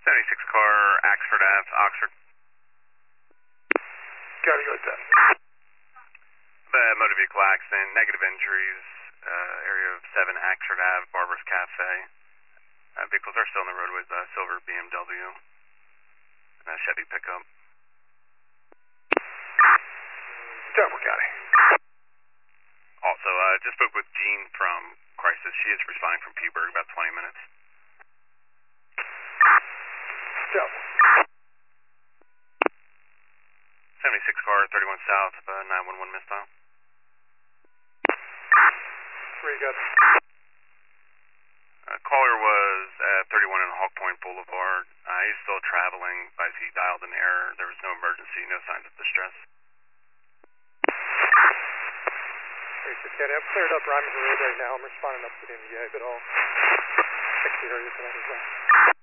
76 car, Axford Ave, Oxford. Copy, go ahead. Motor vehicle accident, negative injuries, area of 7 Axford Ave, Barber's Cafe. Vehicles are still on the roadways, silver BMW, and a Chevy pickup. Temple County. Also, just spoke with Jean from Crisis. She is responding from Pewburg, about 20 minutes. Temple. 76 car, 31 south, 911 missed dial. Where you got? Caller was at 31 and Hawk Point Boulevard. He's still traveling, but he dialed an error. There was no emergency, no signs of distress. Okay, I've cleared up Ryman Road right now. I'm responding up to the NVA, but I'll check the area for that as well.